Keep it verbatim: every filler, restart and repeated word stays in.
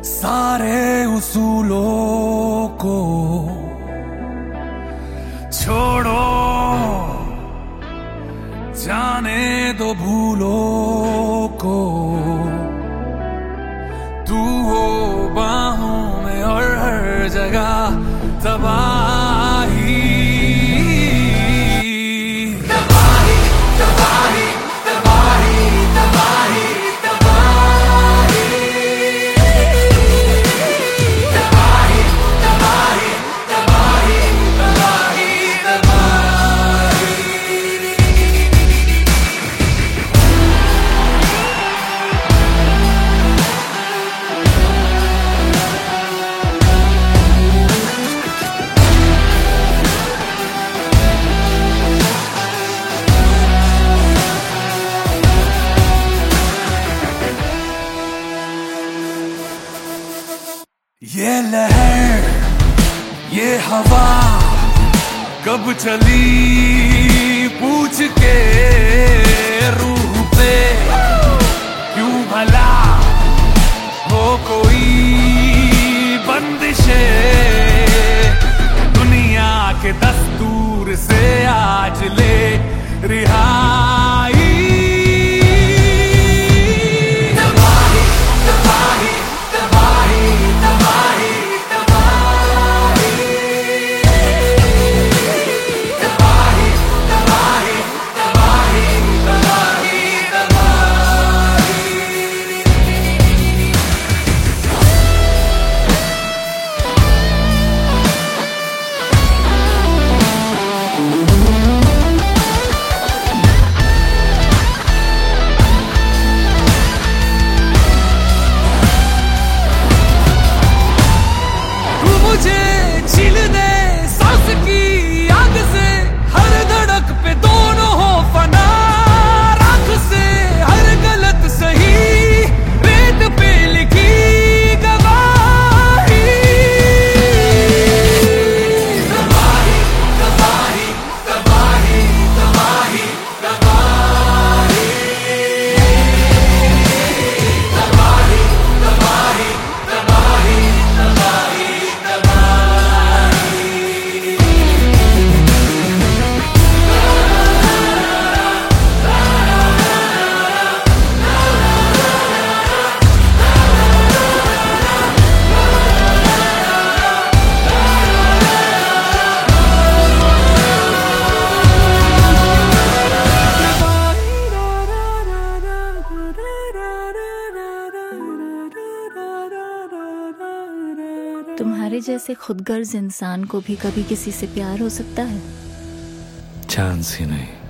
सारे उसूलों को छोड़ो, जाने दो भूलों को। तू हो बाहों में और हर जगह तबाही तबाही तबाही तबाही तबाही तबाही तबाही तबाही तबाही तबाही तबाही। ये लहर ये हवा कब चली पूछ के रूह पे, क्यों भला हो कोई बंदिशे दुनिया के दस्तूर से आज ले रिहाई। तुम्हारे जैसे खुदगर्ज इंसान को भी कभी किसी से प्यार हो सकता है? चांस ही नहीं।